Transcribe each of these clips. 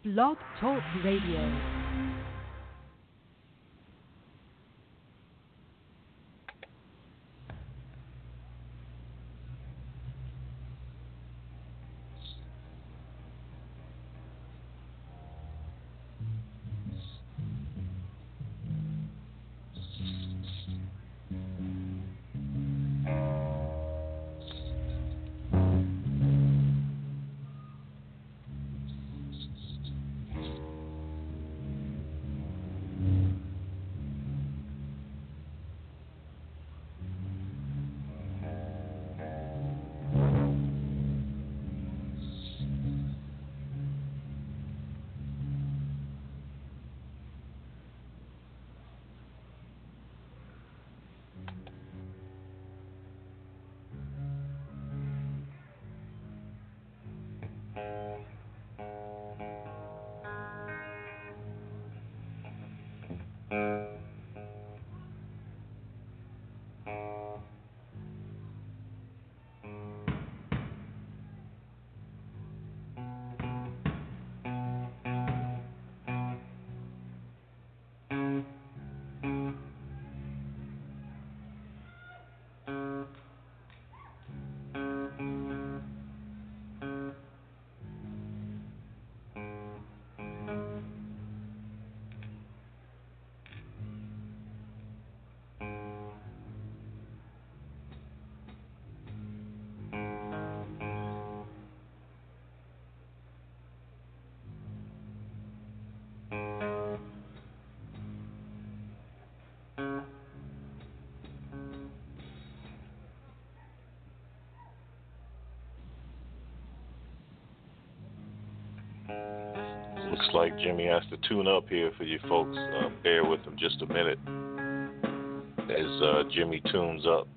Blog Talk Radio. Looks like Jimmy has to tune up here for you folks. Bear with him just a minute as Jimmy tunes up.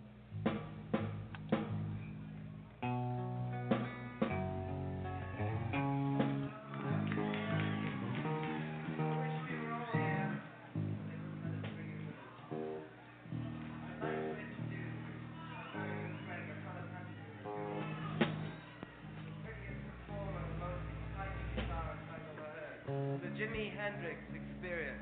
Jimi Hendrix Experience.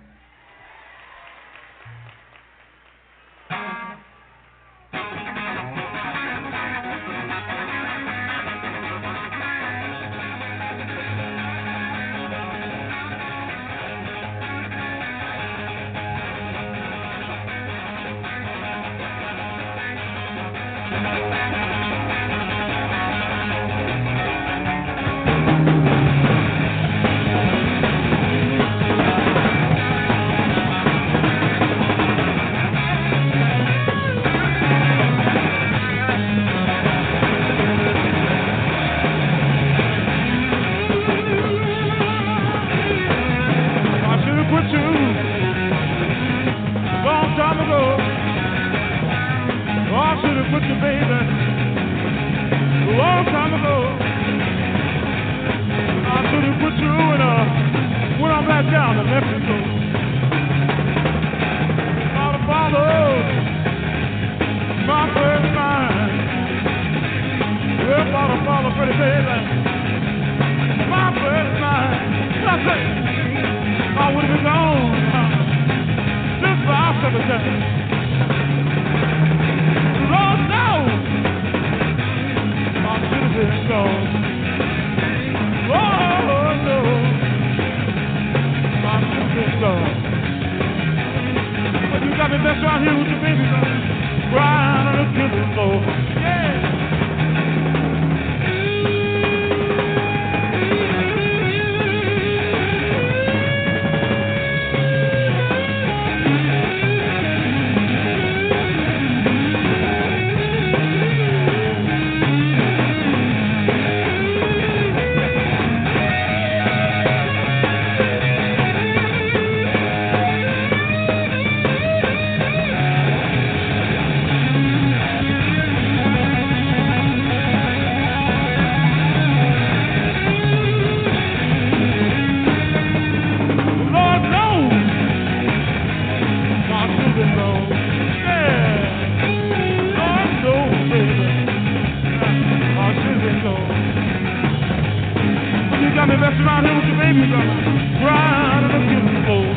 dancing out here with your baby gun, riding a killing floor.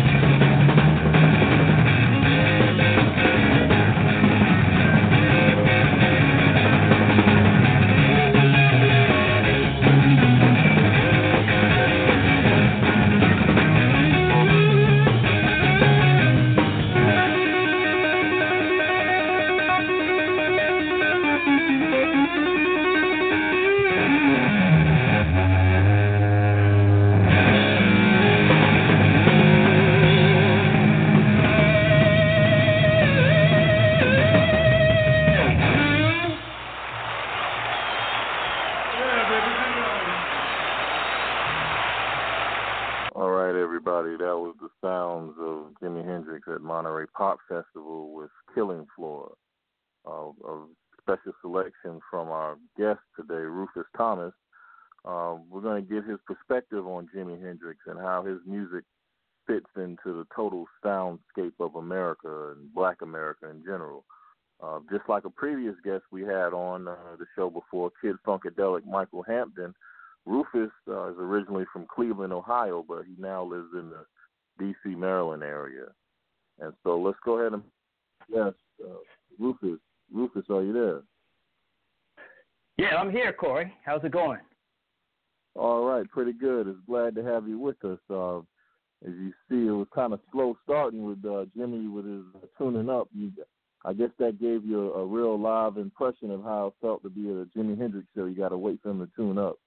All right, everybody. That was the sounds of Jimi Hendrix at Monterey Pop Festival with Killing Floor. A special selection from our guest today, Rufus Thomas. We're going to get his perspective on Jimi Hendrix and how his music fits into the total soundscape of America and Black America in general. Just like a previous guest we had on the show before, Kid Funkadelic Michael Hampton, Rufus is originally from Cleveland, Ohio, but he now lives in the D.C., Maryland area. And so let's go ahead and, yes, Rufus. Rufus, are you there? Yeah, I'm here, Corey. How's it going? All right, pretty good. It's glad to have you with us. As you see, it was kind of slow starting with Jimmy with his tuning up. I guess that gave you a real live impression of how it felt to be at a Jimi Hendrix show. You got to wait for him to tune up.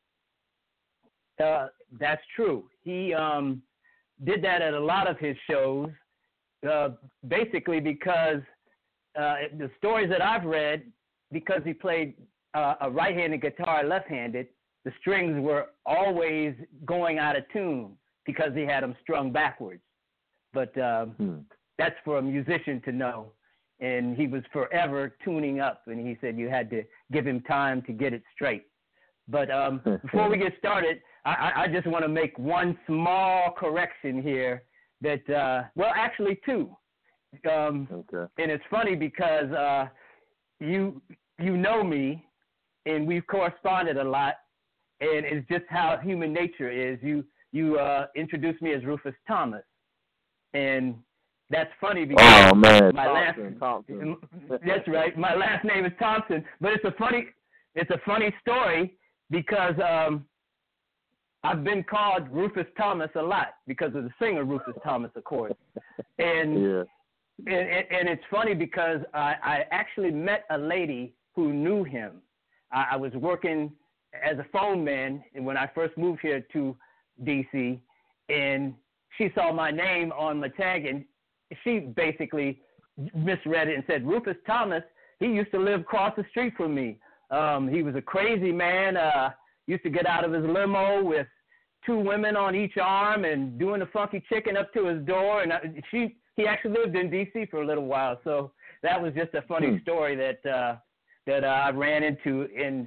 That's true. He did that at a lot of his shows, basically because the stories that I've read, because he played a right-handed guitar left-handed, the strings were always going out of tune because he had them strung backwards. But that's for a musician to know. And he was forever tuning up, and he said you had to give him time to get it straight. But before we get started, I just want to make one small correction here that, well, actually two. Okay. And it's funny because you know me, and we've corresponded a lot, and it's just how human nature is. You introduced me as Rufus Thomas, and that's funny because Thompson. That's right. My last name is Thompson, but it's a funny story because I've been called Rufus Thomas a lot because of the singer Rufus Thomas, of course. And yeah. And it's funny because I actually met a lady who knew him. I was working as a phone man when I first moved here to D.C., and she saw my name on my tag, and she basically misread it and said, Rufus Thomas, he used to live across the street from me. He was a crazy man, used to get out of his limo with two women on each arm and doing the funky chicken up to his door. And he actually lived in D.C. for a little while. So that was just a funny story that I ran into.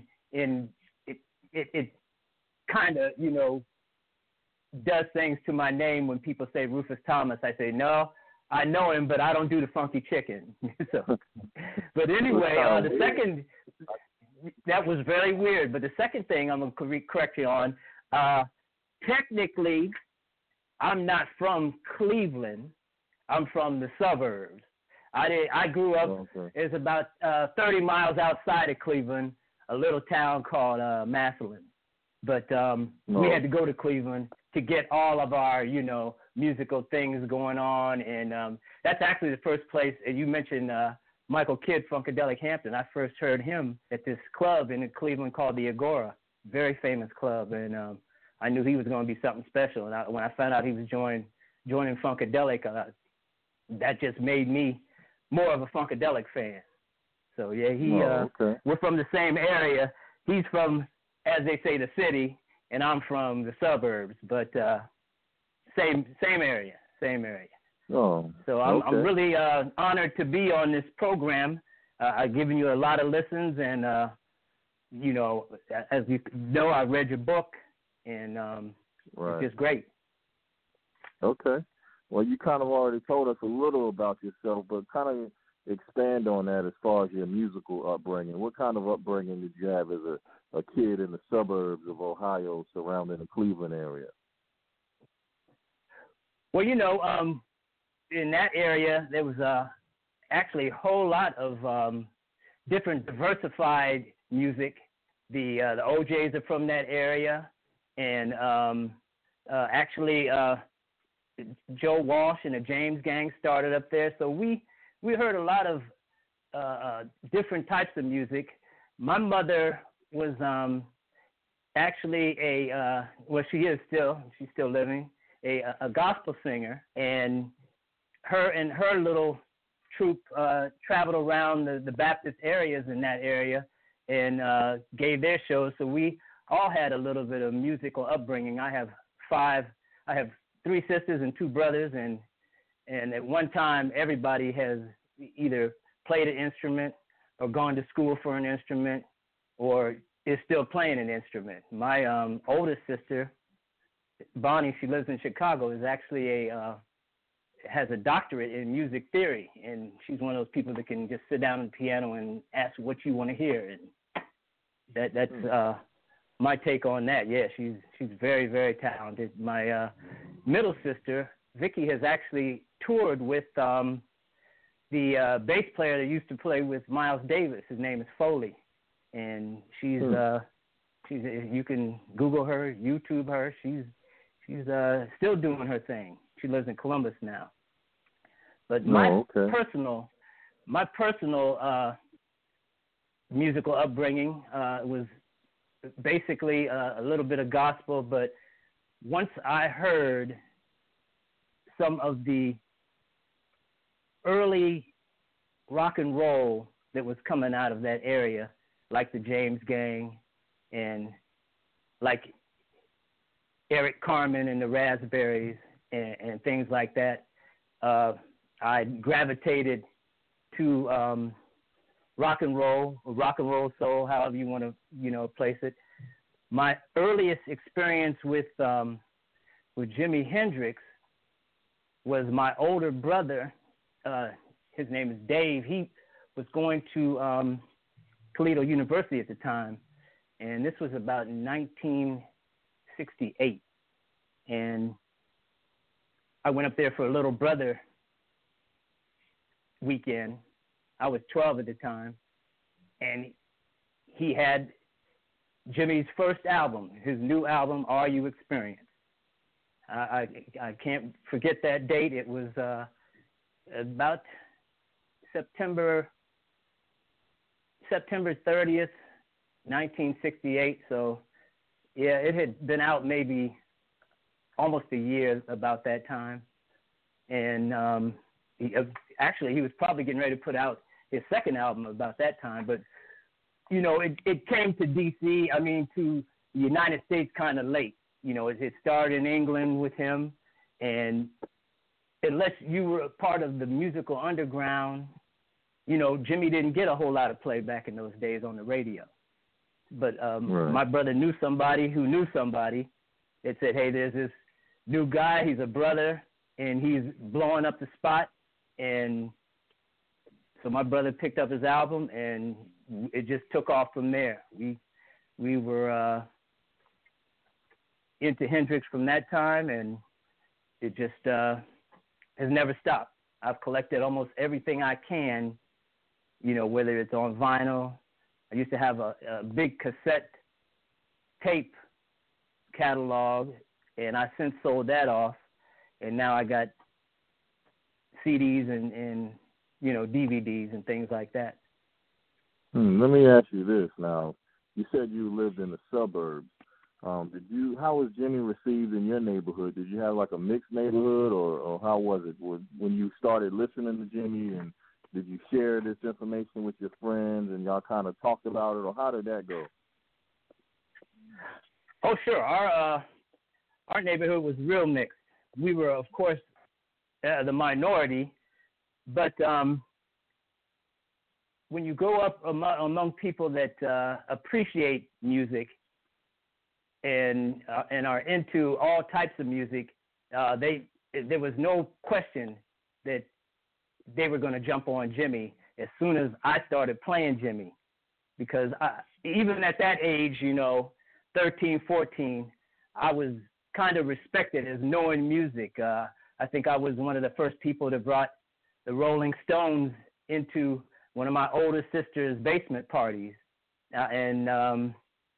It kind of, does things to my name when people say Rufus Thomas. I say, no, I know him, but I don't do the funky chicken. But anyway, the second, that was very weird. But the second thing I'm going to correct you on, technically, I'm not from Cleveland. I'm from the suburbs. I grew up, it's about 30 miles outside of Cleveland, a little town called Massillon. But we had to go to Cleveland to get all of our, musical things going on. And that's actually the first place, and you mentioned Michael Kidd Funkadelic Hampton. I first heard him at this club in Cleveland called the Agora, very famous club. And I knew he was going to be something special. And when I found out he was joining Funkadelic, that just made me more of a Funkadelic fan. So, yeah, we're from the same area. He's from, as they say, the city, and I'm from the suburbs, but same area. Oh, so I'm really honored to be on this program. I've given you a lot of listens, and as you know, I read your book, and it's just great. Okay. Well, you kind of already told us a little about yourself, but kind of expand on that as far as your musical upbringing. What kind of upbringing did you have as a kid in the suburbs of Ohio surrounding the Cleveland area? Well, in that area, there was actually a whole lot of different diversified music. The OJs are from that area, and actually Joe Walsh and the James Gang started up there. So we heard a lot of different types of music. My mother was actually she's still living, a gospel singer, and her little troupe traveled around the Baptist areas in that area and gave their shows. So we all had a little bit of musical upbringing. I have 3 sisters and 2 brothers, and at one time everybody has either played an instrument or gone to school for an instrument or is still playing an instrument. My oldest sister, Bonnie, she lives in Chicago, is actually has a doctorate in music theory, and she's one of those people that can just sit down on the piano and ask what you want to hear. And that's my take on that. Yeah, she's very, very talented. My middle sister, Vicky, has actually toured with the bass player that used to play with Miles Davis. His name is Foley, and she's you can Google her, YouTube her. She's still doing her thing. She lives in Columbus now. But my personal musical upbringing was basically a little bit of gospel. But once I heard some of the early rock and roll that was coming out of that area, like the James Gang and like Eric Carmen and the Raspberries and things like that, I gravitated to rock and roll soul, however you want to, place it. My earliest experience with Jimi Hendrix was my older brother. His name is Dave. He was going to Toledo University at the time, and this was about 1968. And I went up there for a little brother weekend. I was 12 at the time, and he had Jimmy's first album, his new album, Are You Experienced? I can't forget that date. It was about September 30th, 1968. So, yeah, it had been out maybe almost a year about that time. And he was probably getting ready to put out his second album about that time. But, it came to D.C., to the United States kind of late. It started in England with him. And unless you were a part of the musical underground, Jimmy didn't get a whole lot of play back in those days on the radio. But my brother knew somebody who knew somebody that said, hey, there's this new guy, he's a brother, and he's blowing up the spot. And so my brother picked up his album, and it just took off from there. We were into Hendrix from that time, and it just has never stopped. I've collected almost everything I can, whether it's on vinyl. I used to have a big cassette tape catalog, and I since sold that off, and now I got CDs and DVDs and things like that. Let me ask you this now. You said you lived in the suburbs. How was Jimmy received in your neighborhood? Did you have like a mixed neighborhood, or how was it when you started listening to Jimmy, and did you share this information with your friends and y'all kind of talked about it, or how did that go? Oh, sure. Our neighborhood was real mixed. We were, of course, the minority, but when you go up among people that appreciate music and are into all types of music, there was no question that they were going to jump on Jimmy as soon as I started playing Jimmy, because even at that age, 13, 14, I was kind of respected as knowing music. I think I was one of the first people that brought the Rolling Stones into one of my older sister's basement parties. The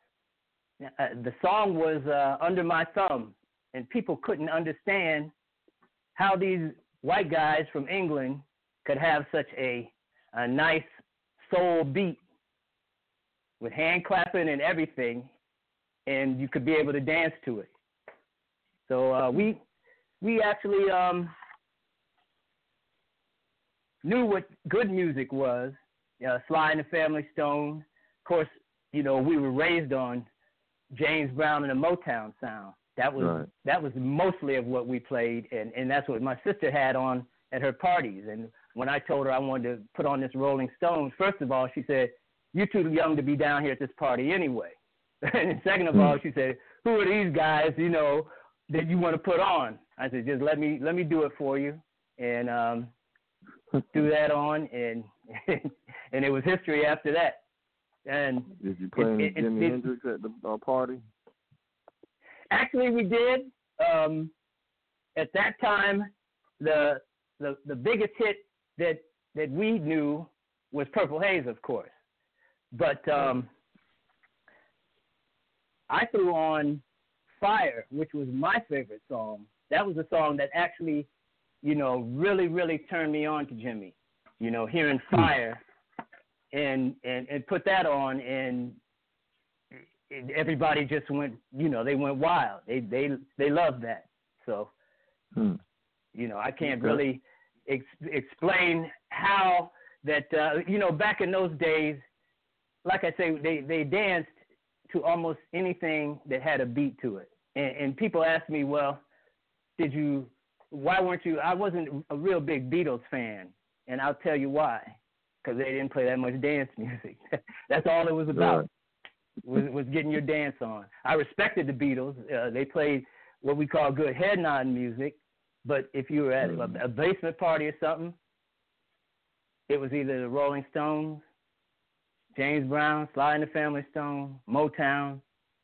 song was Under My Thumb, and people couldn't understand how these white guys from England could have such a nice soul beat with hand clapping and everything, and you could be able to dance to it. So we actually knew what good music was. Sly and the Family Stone. Of course, we were raised on James Brown and the Motown sound. That was mostly of what we played, and that's what my sister had on at her parties. And when I told her I wanted to put on this Rolling Stones, first of all, she said, "You're too young to be down here at this party anyway." And second of all, she said, "Who are these guys, that you want to put on?" I said, "Just let me do it for you," and threw that on, and and it was history after that. And did you play any Jimi Hendrix at the party? Actually, we did. At that time, the biggest hit that we knew was Purple Haze, of course. But I threw on Fire, which was my favorite song. That was a song that actually, really, really turned me on to Jimmy. Hearing Fire and put that on, and everybody just went, they went wild. They loved that. So, I can't really explain how that, back in those days, like I say, they danced to almost anything that had a beat to it. And people ask me, well, why weren't you? I wasn't a real big Beatles fan, and I'll tell you why. Because they didn't play that much dance music. That's all it was about, was getting your dance on. I respected the Beatles. They played what we call good head nod music, but if you were at a basement party or something, it was either the Rolling Stones, James Brown, Sly and the Family Stone, Motown.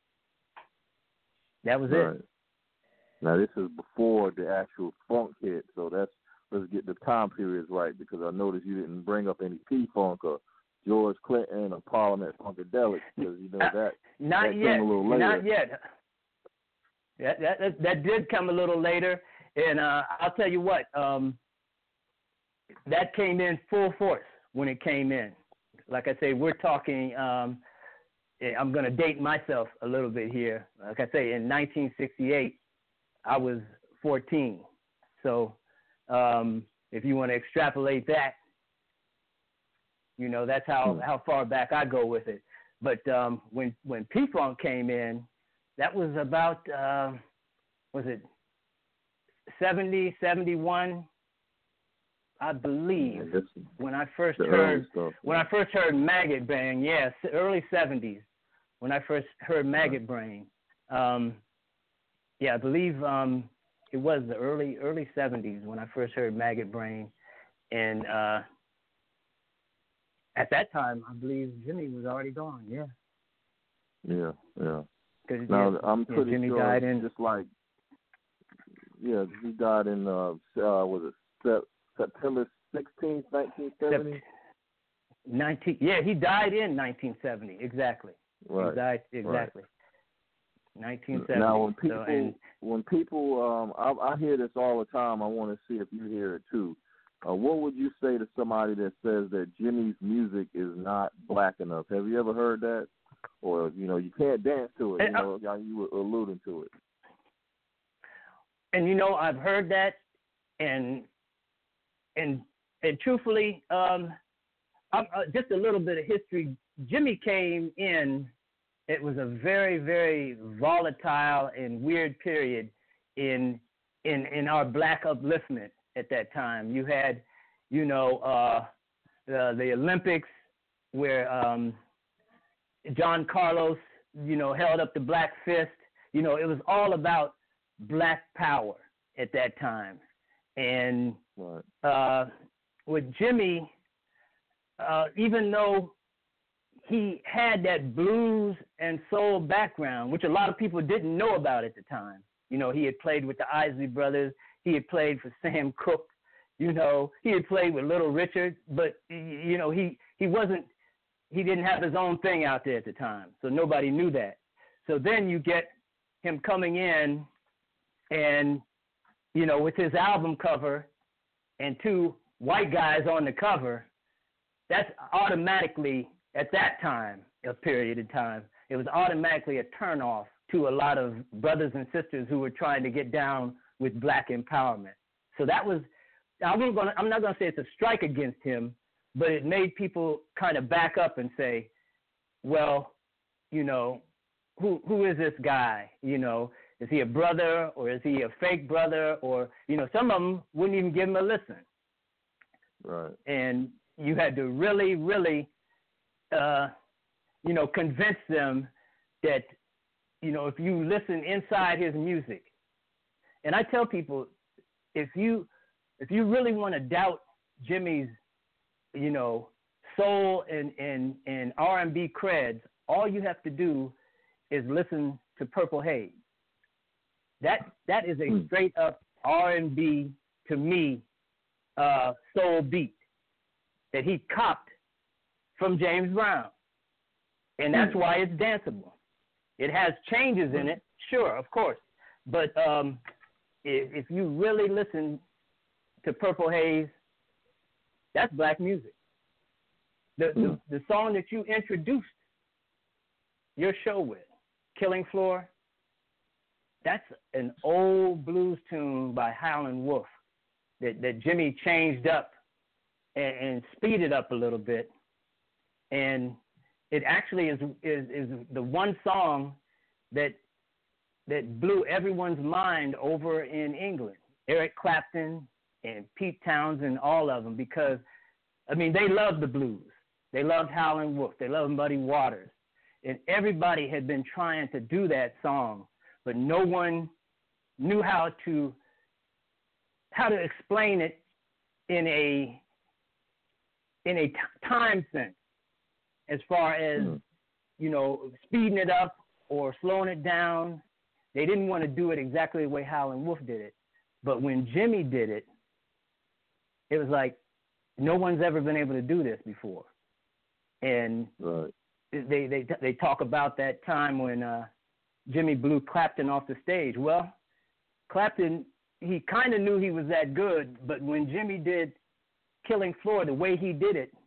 That was it. Now, this is before the actual funk hit, so let's get the time periods right, because I noticed you didn't bring up any P-Funk or George Clinton or Parliament Funkadelic, because that not yet. came a little later. Not yet. That did come a little later, and I'll tell you what, that came in full force when it came in. Like I say, we're talking, I'm going to date myself a little bit here. Like I say, in 1968, I was 14. So if you want to extrapolate that, that's how far back I go with it. But when P-Funk came in, that was about, was it 70, 71? I believe when I first heard Maggot Brain, yes, early 70s when I first heard Maggot Brain. I believe it was the early 70s when I first heard Maggot Brain, and at that time I believe Jimmy was already gone. Yeah. Now I'm pretty Jimmy sure died in he died in was it September 16th, 1970? He died in 1970, exactly. Right. He died, exactly. Right. 1970. Now, when people, I hear this all the time. I want to see if you hear it too. What would you say to somebody that says that Jimmy's music is not black enough? Have you ever heard that? Or, you can't dance to it, you were alluding to it. And, I've heard that, and truthfully, just a little bit of history. Jimmy came in. It was a very, very volatile and weird period in our black upliftment at that time. You had, the Olympics where John Carlos, held up the black fist. It was all about black power at that time. And with Jimmy, even though he had that blues and soul background, which a lot of people didn't know about at the time. You know, he had played with the Isley Brothers. He had played for Sam Cooke. You know, he had played with Little Richard, but, you know, he didn't have his own thing out there at the time, so nobody knew that. So then you get him coming in and, you know, with his album cover and two white guys on the cover, that's automatically, at that time, a period of time, it was automatically a turnoff to a lot of brothers and sisters who were trying to get down with black empowerment. So that was, I'm not going to say it's a strike against him, but it made people kind of back up and say, well, you know, who is this guy? You know, is he a brother or is he a fake brother? Or, you know, some of them wouldn't even give him a listen. Right. And you had to really, really, you know, convince them that, you know, if you listen inside his music, and I tell people, if you really want to doubt Jimmy's, you know, soul and R&B creds, all you have to do is listen to Purple Haze. That is a straight up R&B, to me, soul beat that he copped from James Brown. And that's why it's danceable. It has changes in it, sure, of course. But if you really listen to Purple Haze, that's black music. The song that you introduced your show with, Killing Floor, that's an old blues tune by Howlin' Wolf that Jimmy changed up and speeded up a little bit. And it actually is the one song that blew everyone's mind over in England. Eric Clapton and Pete Townsend, all of them, because, I mean, they loved the blues. They loved Howlin' Wolf. They loved Muddy Waters. And everybody had been trying to do that song, but no one knew how to explain it in a time sense, as far as, you know, speeding it up or slowing it down. They didn't want to do it exactly the way Howlin' Wolf did it. But when Jimmy did it, it was like no one's ever been able to do this before. And right. They talk about that time when Jimmy blew Clapton off the stage. Well, Clapton, he kind of knew he was that good, but when Jimmy did Killing Floor, the way he did it,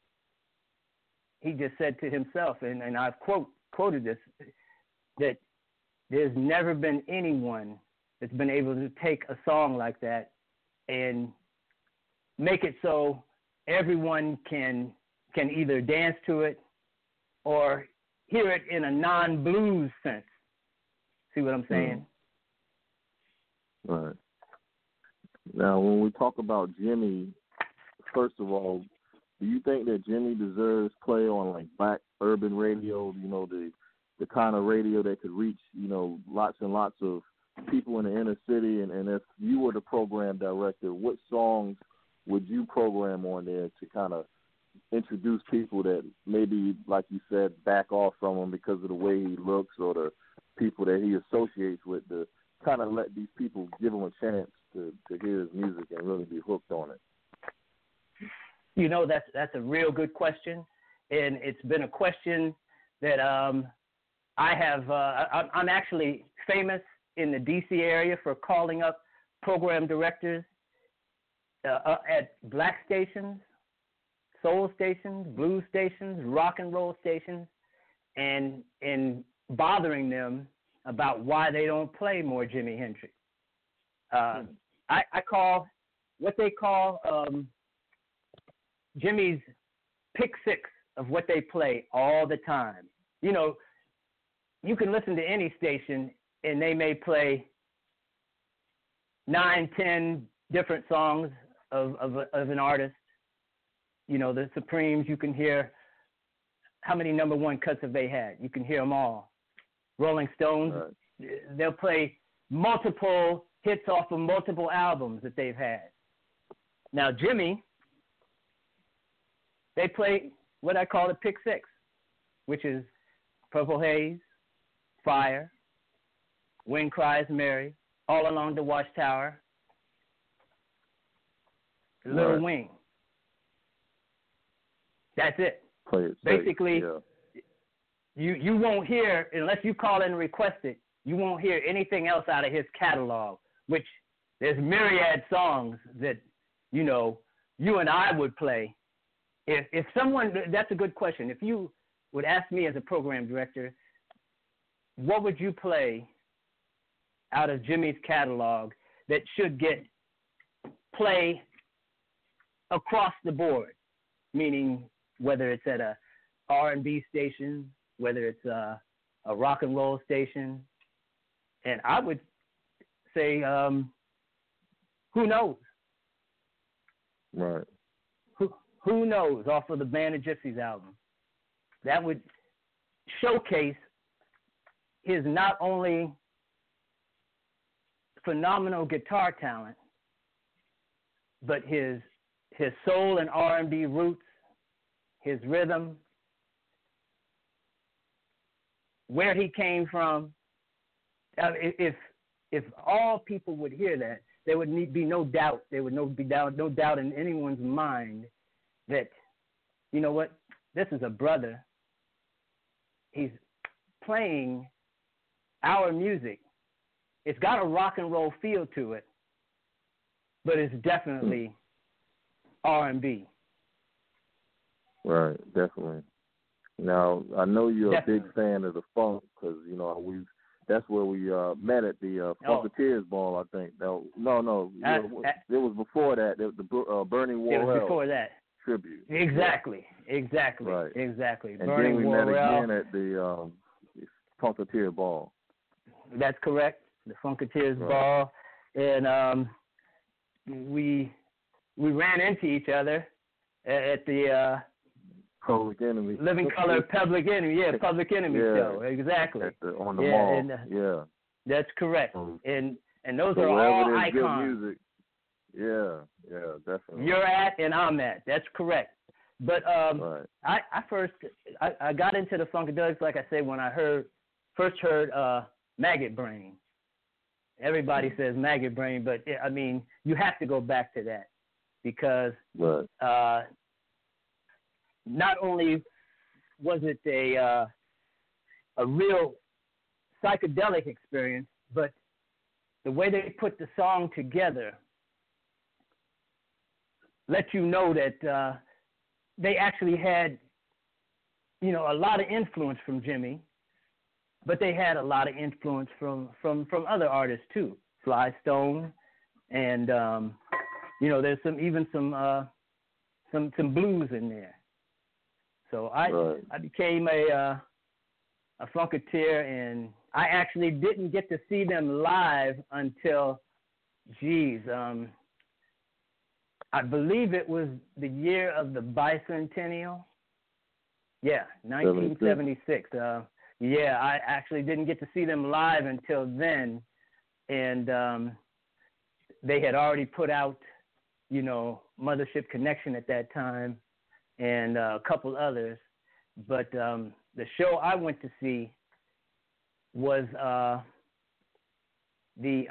he just said to himself, and I've quoted this, that there's never been anyone that's been able to take a song like that and make it so everyone can either dance to it or hear it in a non-blues sense. See what I'm saying? Right. Now, when we talk about Jimmy, first of all, do you think that Jimmy deserves play on, like, black urban radio, you know, the kind of radio that could reach, you know, lots and lots of people in the inner city? And if you were the program director, what songs would you program on there to kind of introduce people that maybe, like you said, back off from him because of the way he looks or the people that he associates with, to kind of let these people give him a chance to hear his music and really be hooked on it? You know, that's a real good question, and it's been a question that I have. I'm actually famous in the D.C. area for calling up program directors at black stations, soul stations, blues stations, rock and roll stations, and bothering them about why they don't play more Jimi Hendrix. I call what they call Jimmy's pick six of what they play all the time. You know, you can listen to any station and they may play 9, 10 different songs of an artist. You know, the Supremes, you can hear how many number one cuts have they had. You can hear them all. Rolling Stones, they'll play multiple hits off of multiple albums that they've had. Now, Jimmy, they play what I call a pick six. which is Purple Haze, Fire, Wind Cries Mary, All Along the Watchtower, Little Right. Wing. That's it. Play it safe. Basically, Yeah. you won't hear, unless you call and request it, you won't hear anything else out of his catalog, which there's myriad songs that, you know, you and I would play. If someone, that's a good question. If you would ask me as a program director, what would you play out of Jimmy's catalog that should get play across the board, meaning whether it's at a R&B station, whether it's a rock and roll station, and I would say, who knows? Right. Who knows? Off of the Band of Gypsies album, that would showcase his not only phenomenal guitar talent, but his soul and R&B roots, his rhythm, where he came from. If all people would hear that, there would be no doubt. There would no doubt in anyone's mind that, you know what, this is a brother. He's playing our music. It's got a rock and roll feel to it, but it's definitely R&B. Right, definitely. Now, I know you're Definitely. a big fan of the funk because, you know, that's where we met at the Funketeers Ball, I think. No, it was before that, the Bernie Worrell. It was before that. Tribute. Exactly. Right. Exactly. And Bernie then we met Worrell. again at the Funketeer Ball. That's correct. The Funketeers Right. Ball. And we ran into each other at the Public Enemy. Living Color Public Enemy. Yeah, Public Enemy show. Exactly. On the mall. And, that's correct. And those so are all there's good icons. music. Yeah, definitely. You're at and I'm at. That's correct. But right. I got into the Funkadelics, like I said, when I first heard Maggot Brain. Everybody says Maggot Brain, but I mean, you have to go back to that because right. Not only was it a real psychedelic experience, but the way they put the song together let you know that they actually had, you know, a lot of influence from Jimmy, but they had a lot of influence from other artists too, Sly Stone, and you know, there's some blues in there. So I became a Funketeer, and I actually didn't get to see them live until, I believe it was the year of the bicentennial. Yeah, 1976. Yeah, I actually didn't get to see them live until then, and they had already put out, you know, Mothership Connection at that time, and a couple others. But the show I went to see was the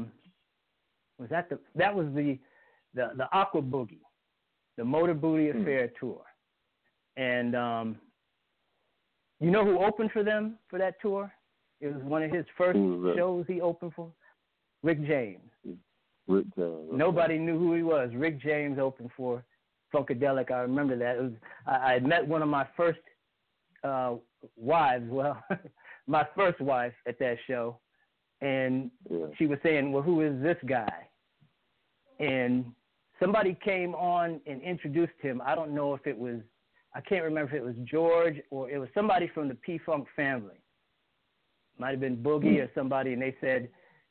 Aqua Boogie, the Motor Booty Affair tour. And you know who opened for them for that tour? It was one of his first shows he opened for. Rick James. Rick James. Nobody knew who he was. Rick James opened for Funkadelic. I remember that. It was, I met one of my first wives, my first wife at that show, and she was saying, well, who is this guy? And somebody came on and introduced him. I don't know if it was, I can't remember if it was George or it was somebody from the P-Funk family. Might have been Boogie or somebody, and they said,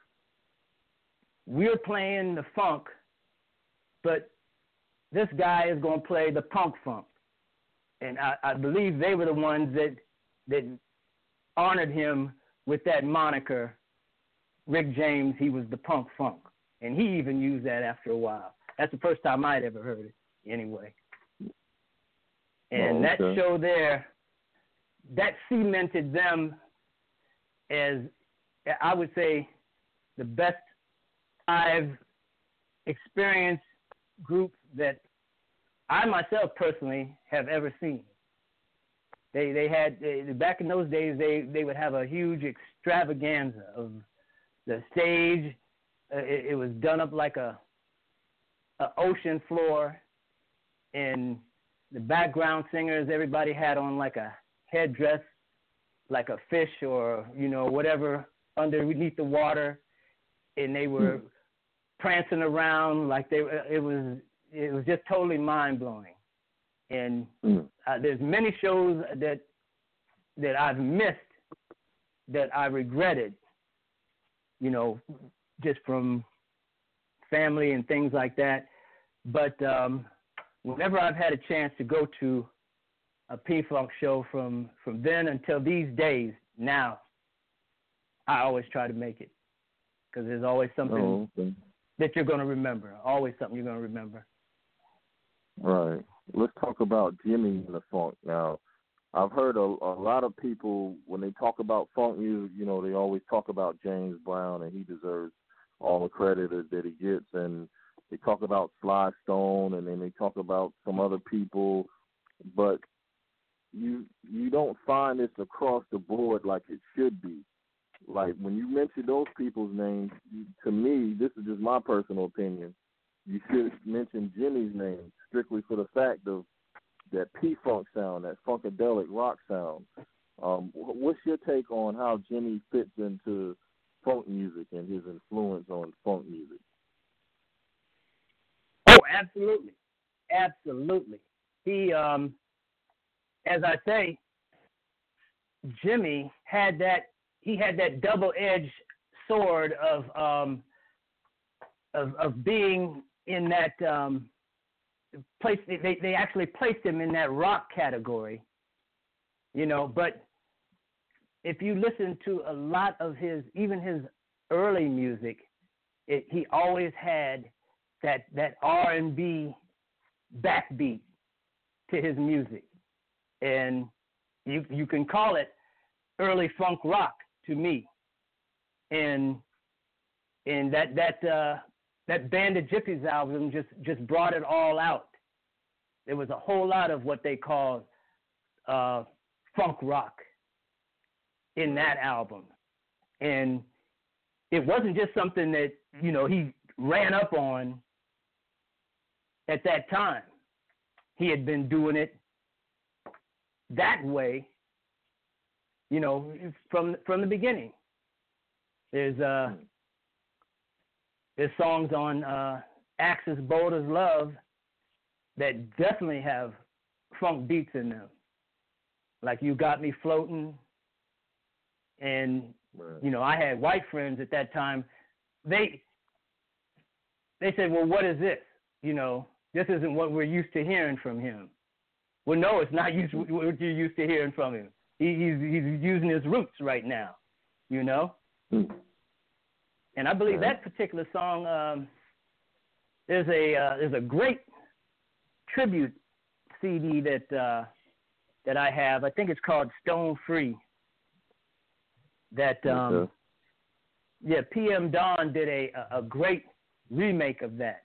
we're playing the funk, but this guy is going to play the punk funk. And I believe they were the ones that honored him with that moniker, Rick James. He was the punk funk. And he even used that after a while. That's the first time I'd ever heard it, anyway. And that show there, that cemented them as, I would say, the best I've experienced group that I myself personally have ever seen. They had back in those days they would have a huge extravaganza of the stage. It was done up like a ocean floor, and the background singers, everybody had on like a headdress, like a fish or whatever underneath the water, and they were prancing around like it was just totally mind blowing. And there's many shows that I've missed that I regretted, just from family and things like that. But whenever I've had a chance to go to a P-Funk show from then until these days, now, I always try to make it, because there's always something that you're going to remember, always something you're going to remember. Right. Let's talk about Jimmy and the funk now. I've heard a lot of people, when they talk about funk music, they always talk about James Brown, and he deserves all the credit that he gets. And they talk about Sly Stone, and then they talk about some other people. But you don't find this across the board like it should be. Like, when you mention those people's names, to me, this is just my personal opinion, you should mention Jimmy's name strictly for the fact of that P-Funk sound, that funkadelic rock sound. What's your take on how Jimmy fits into funk music and his influence on funk music? Oh, absolutely. Absolutely. He, as I say, Jimmy had that double-edged sword of being in that place. They actually placed him in that rock category, But if you listen to a lot of even his early music, he always had that R&B backbeat to his music, and you can call it early funk rock to me. And that Band of Gypsies album just brought it all out. There was a whole lot of what they call funk rock in that album. And it wasn't just something that, he ran up on at that time. He had been doing it that way, from the beginning. There's songs on Axis Boulder's Love that definitely have funk beats in them, like You Got Me Floating. And right. I had white friends at that time. They said, "Well, what is this? This isn't what we're used to hearing from him." Well, no, it's not what you're used to hearing from him. He's using his roots right now, And I believe that particular song, there's a great tribute CD that I have. I think it's called Stone Free. That PM Dawn did a great remake of that,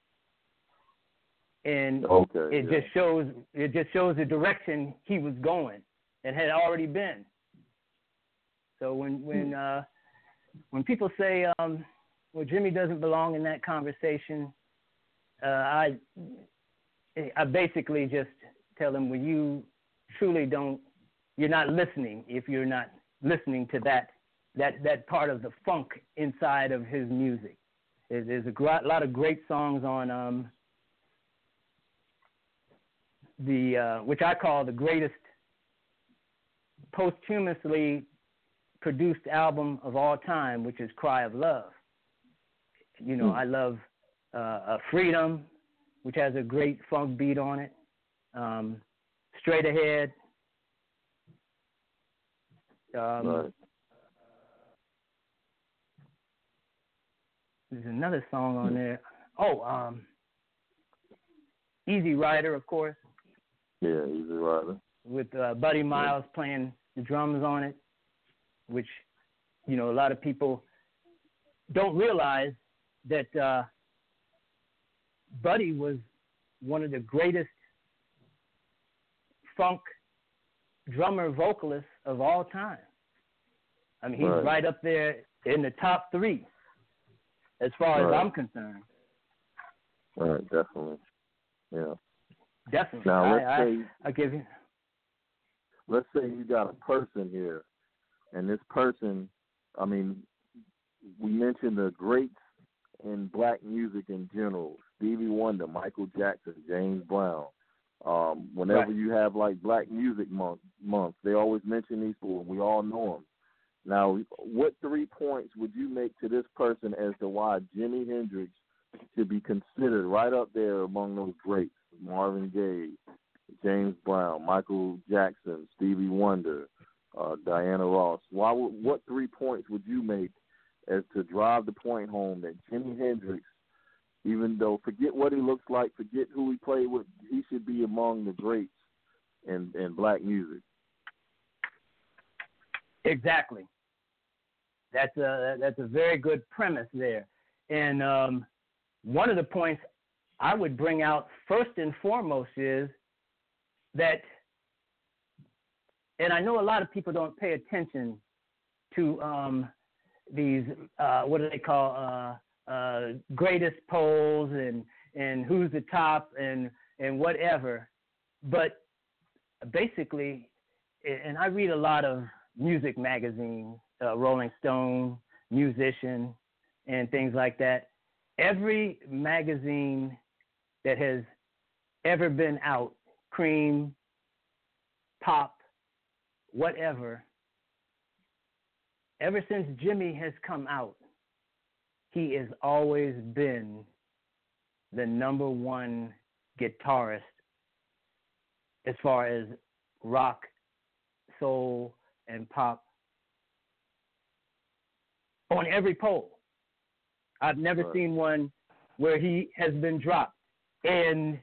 and it just shows the direction he was going and had already been. So when people say, well, Jimmy doesn't belong in that conversation, I basically just tell them, well, you truly don't, you're not listening if you're not listening to that part of the funk inside of his music. There's a lot of great songs on which I call the greatest posthumously produced album of all time, which is Cry of Love. I love Freedom, which has a great funk beat on it. Straight Ahead. Right. There's another song on there. Easy Rider, of course. Yeah, Easy Rider. With Buddy Miles playing the drums on it, which, you know, a lot of people don't realize that Buddy was one of the greatest funk drummer vocalists of all time. I mean, he's right up there in the top 3 as far as I'm concerned. Right, definitely. Yeah. Definitely. Now, I give you. Let's say you got a person here, and this person, I mean, we mentioned the greats in black music in general: Stevie Wonder, Michael Jackson, James Brown. Whenever you have like Black Music Month, they always mention these people. We all know them. Now, what 3 points would you make to this person as to why Jimi Hendrix should be considered right up there among those greats? Marvin Gaye, James Brown, Michael Jackson, Stevie Wonder, Diana Ross. What 3 points would you make as to drive the point home that Jimi Hendrix, even though forget what he looks like, forget who he played with, he should be among the greats in black music? Exactly. That's a very good premise there. And one of the points I would bring out first and foremost is that, and I know a lot of people don't pay attention to these, what do they call, greatest polls and who's the top and whatever. But basically, and I read a lot of music magazines, Rolling Stone, Musician, and things like that. Every magazine that has ever been out, Cream, Pop, whatever, ever since Jimmy has come out, he has always been the number 1 guitarist as far as rock, soul, and pop on every poll. I've never seen one where he has been dropped. And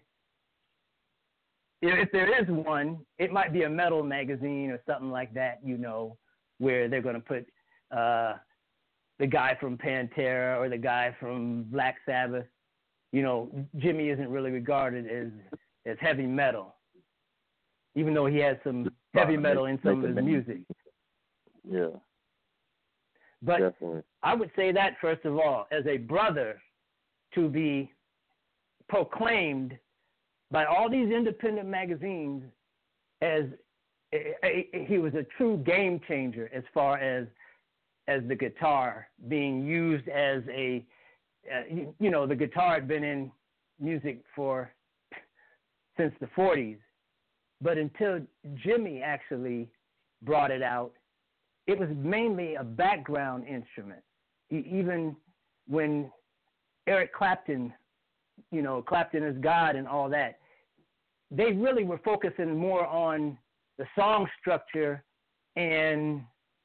if there is one, it might be a metal magazine or something like that, you know, where they're going to put the guy from Pantera or the guy from Black Sabbath. You know, Jimmy isn't really regarded as heavy metal, even though he has some heavy metal in some of his music. Yeah. But definitely. I would say that, first of all, as a brother, to be proclaimed by all these independent magazines as he was a true game changer as far as the guitar being used as a, you know, the guitar had been in music since the 40s. But until Jimmy actually brought it out, it was mainly a background instrument. Even when Eric Clapton, you know, Clapton is God and all that, they really were focusing more on the song structure and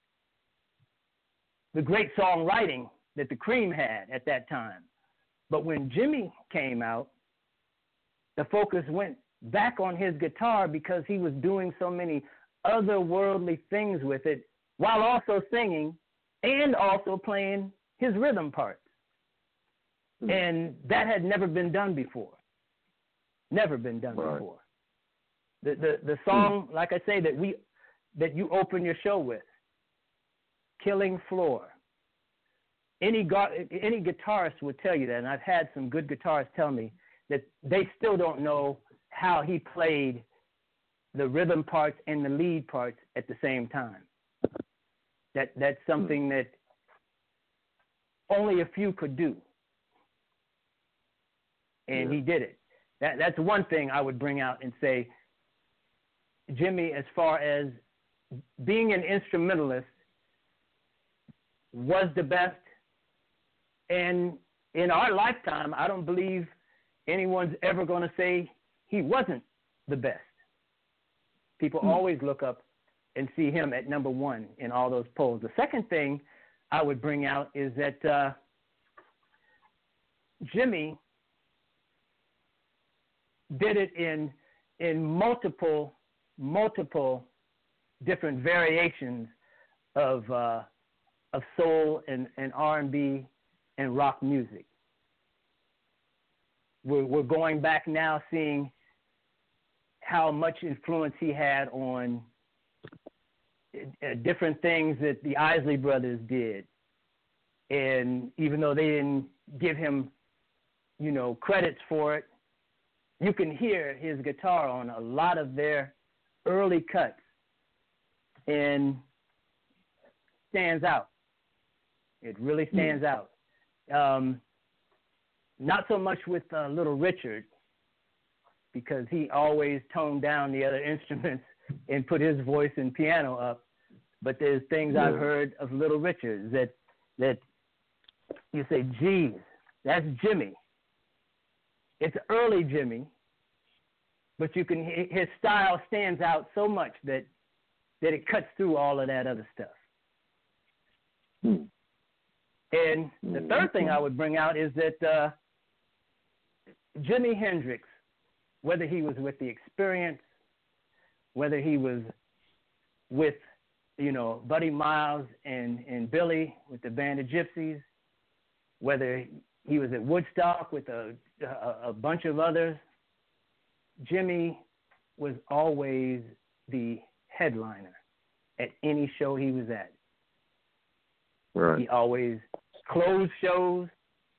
the great songwriting that the Cream had at that time. But when Jimmy came out, the focus went back on his guitar because he was doing so many otherworldly things with it while also singing and also playing his rhythm parts. And that had never been done before. Never been done before. The song, like I say, that you open your show with, Killing Floor. Any guitarist would tell you that, and I've had some good guitarists tell me that they still don't know how he played the rhythm parts and the lead parts at the same time. That's something that only a few could do. And he did it. That's one thing I would bring out and say, Jimmy, as far as being an instrumentalist, was the best. And in our lifetime, I don't believe anyone's ever going to say he wasn't the best. People always look up and see him at number 1 in all those polls. The second thing I would bring out is that Jimmy did it in multiple different variations of soul and R&B and rock music. We're going back now, seeing how much influence he had on different things that the Isley Brothers did. And even though they didn't give him, credits for it, you can hear his guitar on a lot of their early cuts and stands out. It really stands out. Not so much with Little Richard, because he always toned down the other instruments and put his voice and piano up. But there's things I've heard of Little Richard that you say, geez, that's Jimmy. It's early Jimmy, but his style stands out so much that it cuts through all of that other stuff. And the third thing I would bring out is that Jimi Hendrix, whether he was with the Experience, whether he was with, Buddy Miles and Billy with the Band of Gypsies, whether he was at Woodstock with a bunch of others, Jimmy was always the headliner at any show he was at. Right. He always closed shows.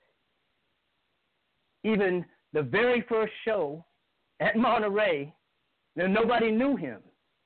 Even the very first show at Monterey, nobody knew him.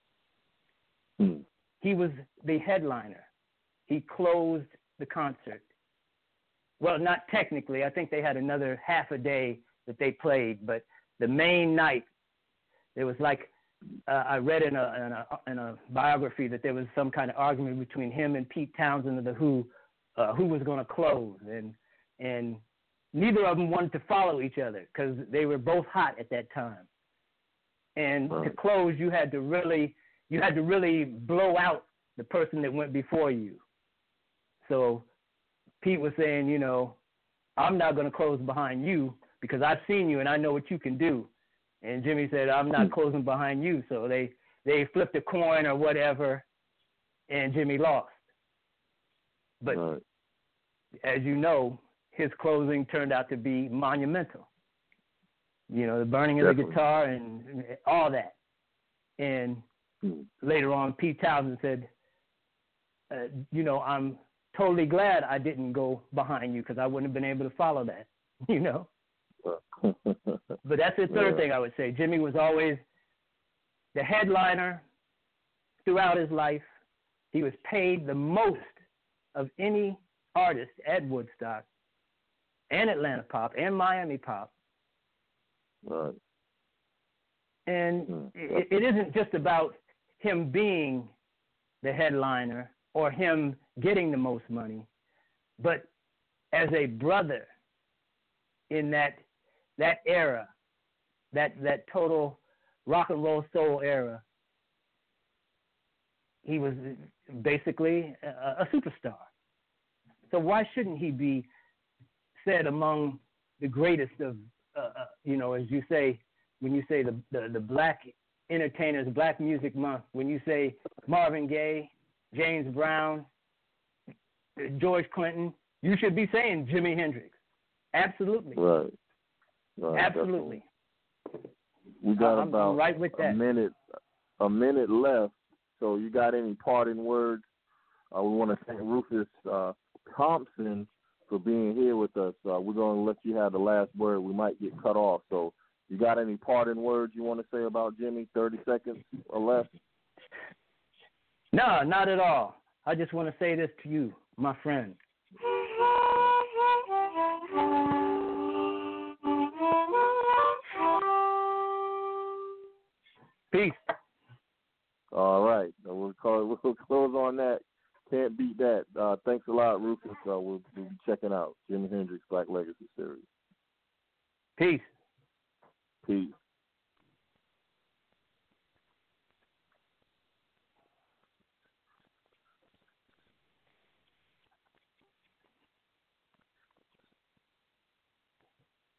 He was the headliner. He closed the concert. Well, not technically. I think they had another half a day that they played, but the main night, there was like, I read in a biography that there was some kind of argument between him and Pete Townsend of the Who was going to close, and neither of them wanted to follow each other because they were both hot at that time. And to close, you had to really blow out the person that went before you. So Pete was saying, I'm not going to close behind you because I've seen you and I know what you can do. And Jimmy said, I'm not closing behind you. So they flipped a coin or whatever, and Jimmy lost. But as you know, his closing turned out to be monumental. The burning of the guitar and all that. And later on, Pete Townsend said, I'm totally glad I didn't go behind you because I wouldn't have been able to follow that, But that's the third thing I would say. Jimmy was always the headliner throughout his life. He was paid the most of any artist at Woodstock and Atlanta Pop and Miami Pop. Right. And it isn't just about him being the headliner or him getting the most money, but as a brother in that era, that total rock and roll soul era, he was basically a superstar. So why shouldn't he be said among the greatest of, as you say, when you say the black entertainers, Black Music Month, when you say Marvin Gaye, James Brown, George Clinton, you should be saying Jimi Hendrix. Absolutely. Right. Absolutely. We got I'm about right with that. a minute left. So you got any parting words? We want to thank Rufus Thompson for being here with us. We're going to let you have the last word. We might get cut off. So you got any parting words you want to say about Jimmy? 30 seconds or less? No, not at all. I just want to say this to you, my friend. Peace. All right. We'll close on that. Can't beat that. Thanks a lot, Rufus. We'll be checking out Jimi Hendrix Black Legacy Series. Peace. Peace.